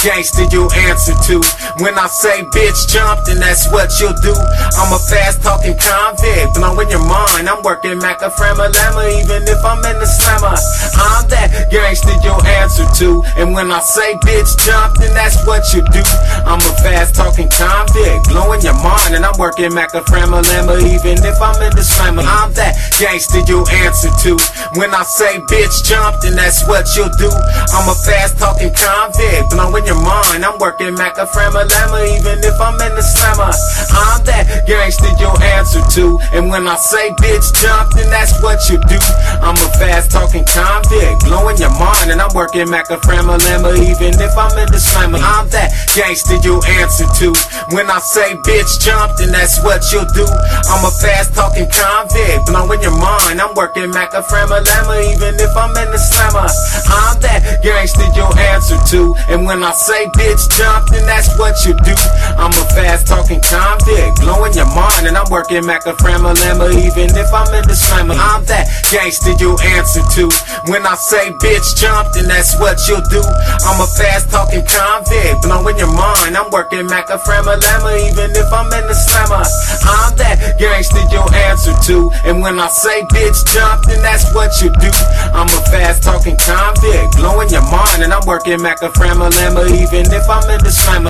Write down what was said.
gangster you answer to. When I say bitch jump, then that's what you'll do. I'm a fast talking convict, blowing your mind. I'm working Maca Framma Lamma, even if I'm in the slammer. I'm that gangster you answer to. And when I say bitch jump, then that's what you do. I'm a fast talking convict, blowing your mind. And I'm working Maca Framma Lamma, even if I'm in the slammer. I'm that gangster you answer to. When I say bitch jump, then that's what you'll do. I'm a fast talking convict, blowing your mind. I'm working Maca Framma Lamma, even if I'm in the slammer. I'm that gangster you answer to. And when I say bitch jump, then that's what you do. I'm a fast talking convict, blowing your mind. And I'm working Maca Framma Lamma, even if I'm in the slammer. I'm that gangster you answer to. When I say bitch jump, then that's what you'll do. I'm a fast talking convict, blowing your mind. I'm working Maca Framma Lamma, even if I'm in the slammer. I'm that gangster you answer to. And when I say bitch jump, then that's what you do. I'm a fast talking convict, blowing your mind. And I'm working Maca Framma Lamma, even if I'm in the slammer. I'm that gangster you answer to. When I say bitch jump, then that's what you'll do. I'm a fast talking convict, blowing your mind. I'm working Maca Framma Lamma, even if I'm in the slammer. I'm that gangster you answer to. And when I say bitch jump, then that's what you do. I'm a fast talking convict, blowing your mind. And I'm working Maca Framma Lamma, even if I'm in the slammer.